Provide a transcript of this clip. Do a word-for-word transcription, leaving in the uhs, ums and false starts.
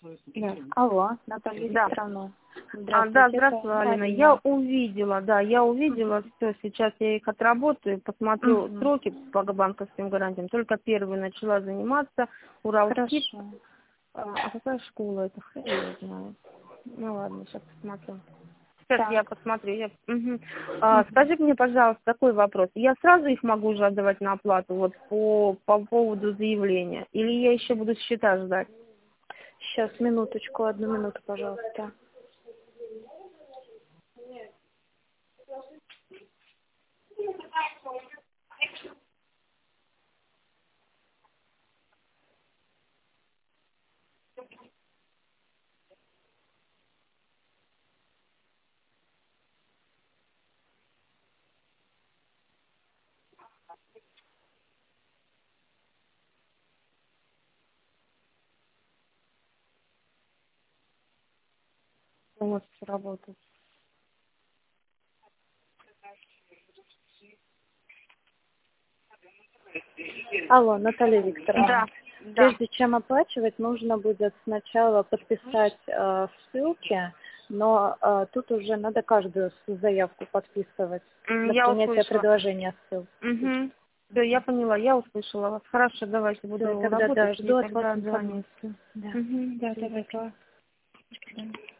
Да. Алло, Наталья Да. Викторовна. А, да, Здравствуйте, это здравствуй, Алина. Марина. Я увидела, да, я увидела все. Сейчас я их отработаю, посмотрю Мгм. сроки по банковским гарантиям. Только первый начала заниматься. Уралскит. Хорошо. А, а какая школа это? Хрен его знает. Ну ладно, сейчас посмотрю. Сейчас я Так. посмотрю. Я... Мгм. А, Мгм. скажи мне, пожалуйста, такой вопрос. Я сразу их могу уже отдавать на оплату вот по, по поводу заявления? Или я еще буду счета ждать? Сейчас, минуточку, одну минуту, пожалуйста. Вот, работать. Алло, Наталья Викторовна. Да, да. Прежде чем оплачивать, нужно будет сначала подписать э, ссылки, но э, тут уже надо каждую заявку подписывать М, для Я принятия услышала. предложения ссылки. Угу. Все, я поняла, я услышала вас. Хорошо, давайте Все, буду тогда да, работать и жду от вас тогда звонить. информацию. Да. Угу. Да, Все, давайте. пока.